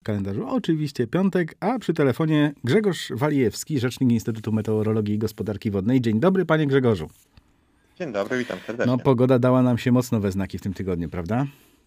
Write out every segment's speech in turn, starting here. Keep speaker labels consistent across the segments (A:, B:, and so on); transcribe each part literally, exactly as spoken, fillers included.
A: W kalendarzu oczywiście piątek, a przy telefonie Grzegorz Walijewski, rzecznik Instytutu Meteorologii i Gospodarki Wodnej. Dzień dobry, panie Grzegorzu.
B: Dzień dobry, witam
A: No,
B: serdecznie.
A: pogoda dała nam się mocno we znaki w tym tygodniu, prawda?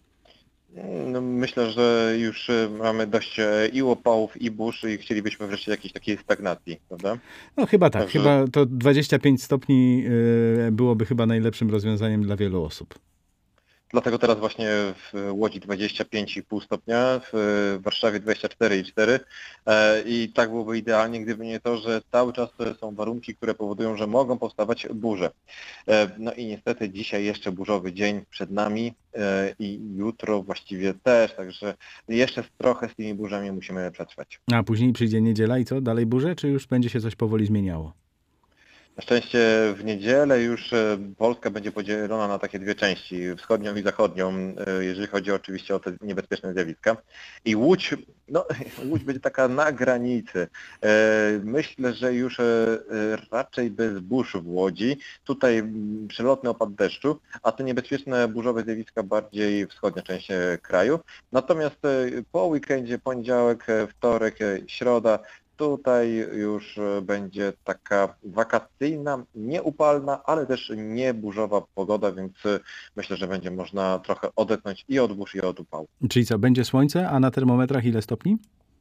B: No, myślę, że już e, mamy dość e, i upałów, i burz i chcielibyśmy wreszcie jakiejś takiej stagnacji, prawda?
A: No chyba tak,
B: Także
A: chyba to dwadzieścia pięć stopni y, byłoby chyba najlepszym rozwiązaniem dla wielu osób.
B: dlatego teraz właśnie w Łodzi dwadzieścia pięć i pół stopnia, w Warszawie dwadzieścia cztery i cztery e, i tak byłoby idealnie, gdyby nie to, że cały czas są warunki, które powodują, że mogą powstawać burze. E, No i niestety dzisiaj jeszcze burzowy dzień przed nami e, i jutro właściwie też, także jeszcze trochę z tymi burzami musimy przetrwać.
A: A później przyjdzie niedziela i co? Dalej burze, czy już będzie się coś powoli zmieniało?
B: Na szczęście w niedzielę już e, Polska będzie podzielona na takie dwie części, wschodnią i zachodnią, e, jeżeli chodzi oczywiście o te niebezpieczne zjawiska. I Łódź, no Łódź będzie taka na granicy. E, Myślę, że już e, e, raczej bez burz w Łodzi. Tutaj mm, przelotny opad deszczu, a te niebezpieczne burzowe zjawiska bardziej wschodnia część e, kraju. Natomiast e, po weekendzie, poniedziałek, e, wtorek, e, środa, tutaj już e, będzie taka wakacyjna, nieupalna, ale też nieburzowa pogoda, więc e, myślę, że będzie można trochę odetchnąć i od burz, i od upału.
A: Czyli co, będzie słońce, a na termometrach ile stopni?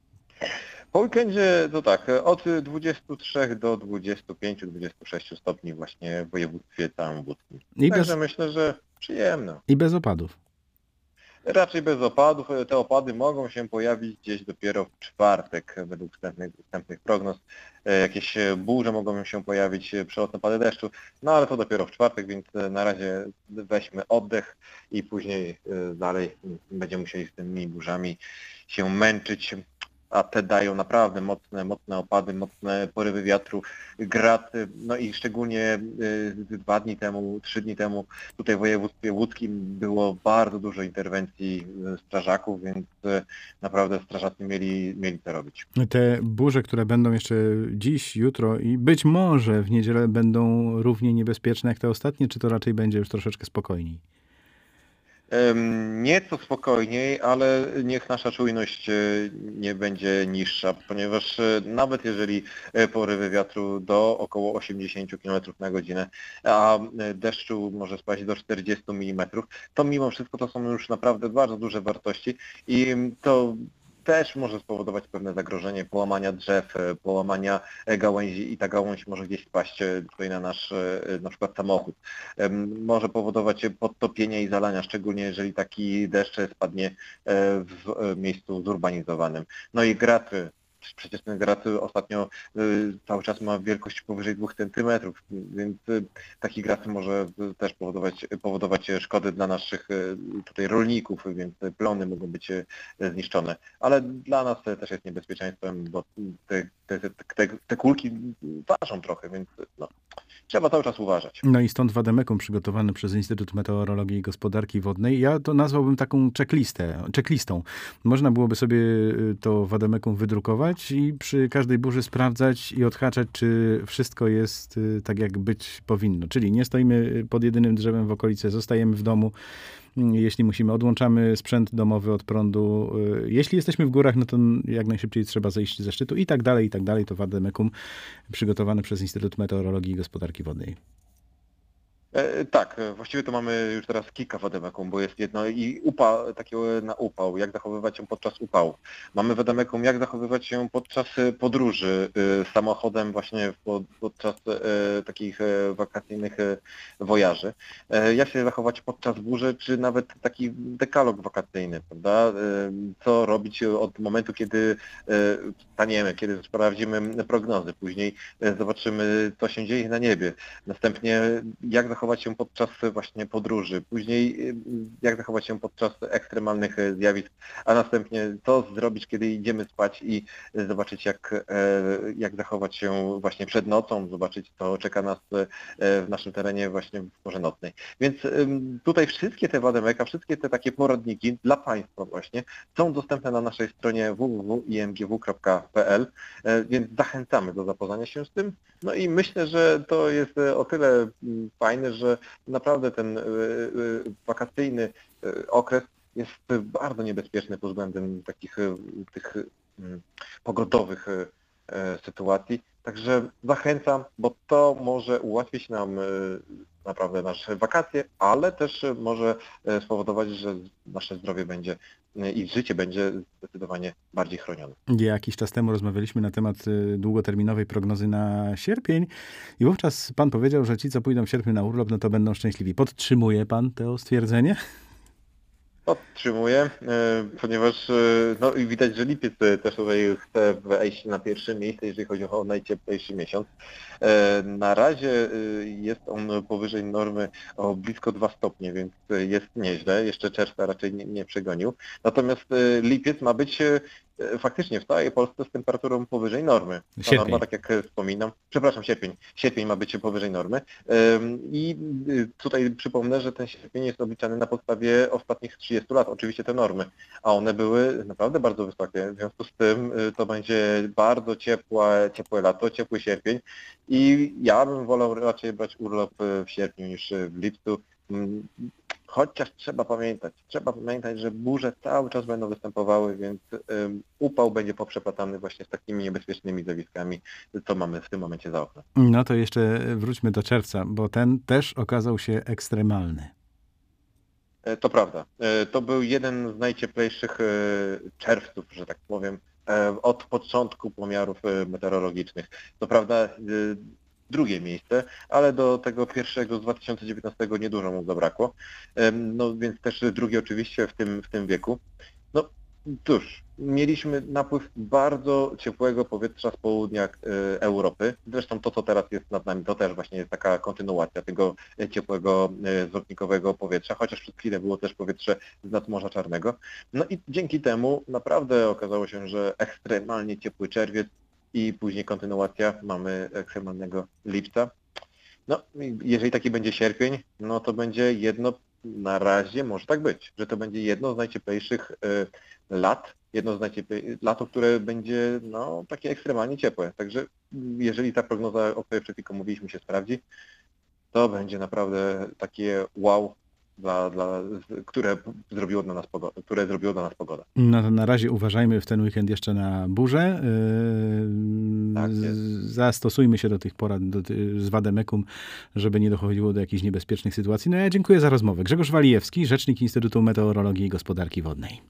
B: Po weekendzie to tak, e, od dwudziestu trzech do dwudziestu pięciu dwudziestu sześciu stopni właśnie w województwie całym łódzkim.
A: I
B: Także
A: bez,
B: myślę, że przyjemno.
A: i bez opadów.
B: Raczej bez opadów. Te opady mogą się pojawić gdzieś dopiero w czwartek według wstępnych, wstępnych prognoz. E, Jakieś e, burze mogą się pojawić, e, przelotne opady deszczu, no ale to dopiero w czwartek, więc e, na razie weźmy oddech i później e, dalej m, będziemy musieli z tymi burzami się męczyć. A te dają naprawdę mocne, mocne opady, mocne porywy wiatru, grad, no i szczególnie y, dwa dni temu, trzy dni temu tutaj w województwie łódzkim było bardzo dużo interwencji y, strażaków, więc y, naprawdę strażacy mieli, mieli co robić.
A: Te burze, które będą jeszcze dziś, jutro i być może w niedzielę będą równie niebezpieczne jak te ostatnie, czy to raczej będzie już troszeczkę spokojniej?
B: Em, Nieco spokojniej, ale niech nasza czujność e, nie będzie niższa, ponieważ e, nawet jeżeli e, porywy wiatru do około osiemdziesięciu kilometrów na godzinę, a e, deszczu może spaść do czterdziestu milimetrów, to mimo wszystko to są już naprawdę bardzo duże wartości i to też może spowodować pewne zagrożenie połamania drzew, e, połamania e, gałęzi i ta gałąź może gdzieś spaść e, tutaj na nasz e, na przykład samochód. Em, Może powodować podtopienia i zalania, szczególnie jeżeli taki deszcz spadnie e, w e, miejscu zurbanizowanym. No i grad, e, przecież ten grad ostatnio e, cały czas ma wielkość powyżej dwóch centymetrów, więc e, taki grad może e, też powodować, powodować szkody dla naszych e, tutaj rolników, więc plony mogą być e, zniszczone. Ale dla nas też jest niebezpieczeństwem, bo te, te, te, te kulki ważą trochę, więc no, trzeba cały czas uważać.
A: No i stąd wademekum przygotowany przez Instytut Meteorologii i Gospodarki Wodnej. Ja to nazwałbym taką checklistę, checklistą. Można byłoby sobie y, to wademekum wydrukować i przy każdej burzy sprawdzać i odhaczać, czy wszystko jest y, tak, jak być powinno. Czyli nie stoimy pod jedynym drzewem w okolicy, zostajemy w domu. Jeśli musimy, odłączamy sprzęt domowy od prądu. Y, Jeśli jesteśmy w górach, no to jak najszybciej trzeba zejść ze szczytu i tak dalej, i tak dalej. To wademekum przygotowane przez Instytut Meteorologii i Gospodarki Wodnej.
B: E, Tak, e, właściwie to mamy już teraz kilka wademekum, bo jest jedno i upał, takiego na upał, jak zachowywać się podczas upału. Mamy wademekum, jak zachowywać się podczas e, podróży e, samochodem właśnie pod, podczas e, takich e, wakacyjnych e, wojaży. E, Jak się zachować podczas burzy, czy nawet taki dekalog wakacyjny, prawda? E, Co robić od momentu, kiedy e, staniemy, kiedy sprawdzimy prognozy, później e, zobaczymy, co się dzieje na niebie. Następnie jak zachować się podczas właśnie podróży, później y, jak zachować się podczas ekstremalnych e, zjawisk, a następnie co zrobić, kiedy idziemy spać i e, zobaczyć jak, e, jak zachować się właśnie przed nocą, zobaczyć co czeka nas e, w naszym terenie właśnie w porze nocnej. Więc ym, tutaj wszystkie te wademeka, wszystkie te takie poradniki dla Państwa właśnie są dostępne na naszej stronie w w w kropka i m g w kropka p l, e, więc zachęcamy do zapoznania się z tym. No i myślę, że to jest e, o tyle mm, fajne, że naprawdę ten y, y, wakacyjny y, okres jest bardzo niebezpieczny pod względem takich e, tych mm, pogodowych e, e, sytuacji. Także zachęcam, bo to może ułatwić nam e, naprawdę nasze wakacje, ale też e, może e, spowodować, że nasze zdrowie będzie e, i życie będzie zdecydowanie bardziej chronione.
A: Jakiś czas temu rozmawialiśmy na temat y, długoterminowej prognozy na sierpień i wówczas pan powiedział, że ci, co pójdą w sierpniu na urlop, no to będą szczęśliwi. Podtrzymuje pan to stwierdzenie?
B: Podtrzymuję, e, ponieważ e, no i widać, że lipiec e, też tutaj chce wejść na pierwsze miejsce, jeżeli chodzi o najcieplejszy miesiąc. E, Na razie e, jest on powyżej normy o blisko dwa stopnie, więc e, jest nieźle. Jeszcze czerwca raczej nie, nie przegonił. Natomiast e, lipiec ma być e, faktycznie w całej Polsce z temperaturą powyżej normy. Ta
A: Sierpień.
B: norma, tak jak e, wspominam, przepraszam, sierpień. Sierpień ma być powyżej normy. Ym, I y, tutaj przypomnę, że ten sierpień jest obliczany na podstawie ostatnich trzydziestu lat, oczywiście te normy, a one były naprawdę bardzo wysokie. W związku z tym y, to będzie bardzo ciepłe, ciepłe lato, ciepły sierpień i ja bym wolał raczej brać urlop y, w sierpniu niż y, w lipcu. Ym, Chociaż trzeba pamiętać, trzeba pamiętać, że burze cały czas będą występowały, więc ym, upał będzie poprzeplatany właśnie z takimi niebezpiecznymi zjawiskami, co mamy w tym momencie za oknem.
A: No to jeszcze wróćmy do czerwca, bo ten też okazał się ekstremalny.
B: E, To prawda. E, To był jeden z najcieplejszych e, czerwców, że tak powiem, e, od początku pomiarów e, meteorologicznych. To prawda e, drugie miejsce, ale do tego pierwszego z dwa tysiące dziewiętnastego niedużo mu zabrakło. E, No więc też drugie oczywiście w tym, w tym wieku. No cóż, mieliśmy napływ bardzo ciepłego powietrza z południa e, Europy. Zresztą to, co teraz jest nad nami, to też właśnie jest taka kontynuacja tego e, ciepłego, e, zwrotnikowego powietrza, chociaż przez chwilę było też powietrze z nad Morza Czarnego. No i dzięki temu naprawdę okazało się, że ekstremalnie ciepły czerwiec i później kontynuacja, mamy ekstremalnego lipca. No, i jeżeli taki będzie sierpień, no to będzie jedno, na razie może tak być, że to będzie jedno z najcieplejszych e, lat, jedno z najcieplejszych latów, które będzie no takie ekstremalnie ciepłe. Także jeżeli ta prognoza, o której przed chwilą mówiliśmy, się sprawdzi, to będzie naprawdę takie wow, dla, dla, które zrobiło dla nas pogoda, które zrobiło dla nas pogoda.
A: No to na razie uważajmy w ten weekend jeszcze na burzę. Yy,
B: Tak jest.
A: Zastosujmy się do tych porad do, ty- z Wademekum, żeby nie dochodziło do jakichś niebezpiecznych sytuacji. No ja dziękuję za rozmowę. Grzegorz Walijewski, rzecznik Instytutu Meteorologii i Gospodarki Wodnej.